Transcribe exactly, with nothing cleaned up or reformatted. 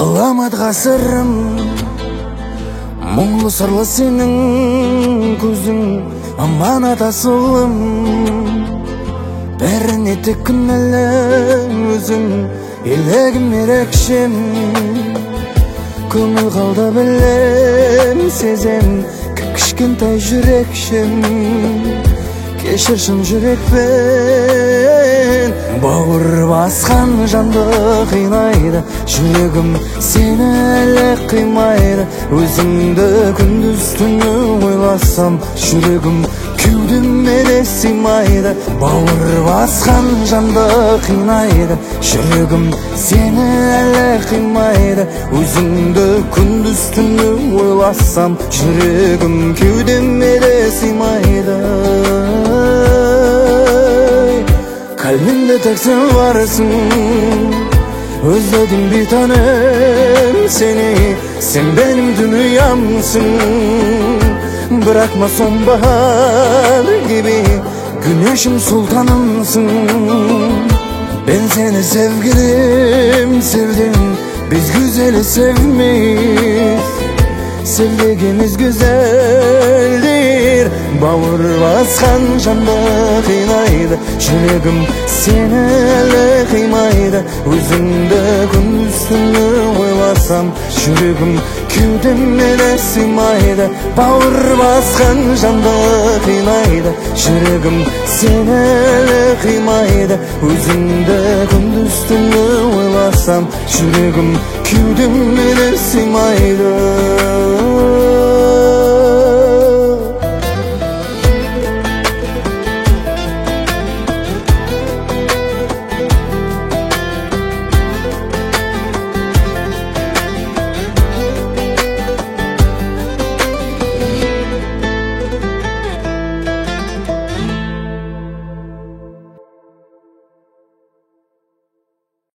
Кыламат гасырым мұңлы сырлы сенің көзің, аманат асылым. Бәріне тек күнәлі өзің, елегім ерекшем. Көңіл қалда білем, сезем, кішкентай жүрекшем. Кешіршім жүрекпен, бауыр басқан жанды қинайды. Жүрегім сені әлі қимайды. Өзіңді күндіз түні ойласам, жүрегім кеудеме де сыймайды. Бауыр басқан жанды қинайды. Жүрегім сені әлі қимайды. Өзіңді күндіз түні ойласам, жүрегім кеудеме де сыймайды. Kalbimde tek sen varsın, özledim bir tanem seni. Sen benim dünyamsın, bırakma sonbahar gibi, güneşim sultanımsın. Ben seni sevgilim sevdim, biz güzeli sevmeyiz. Sevdiğimiz güzeldir, bauır baskan janda kıynaydı. Жүрегім сені әлі қимайды. Өзіңді күндіз түні ойласам, жүрегім кеудеме де сыймайды. Бауыр басқан жанды қинайды. Жүрегім сені әлі қимайды. Өзіңді күндіз түні ойласам, жүрегім кеудеме де сыймайды.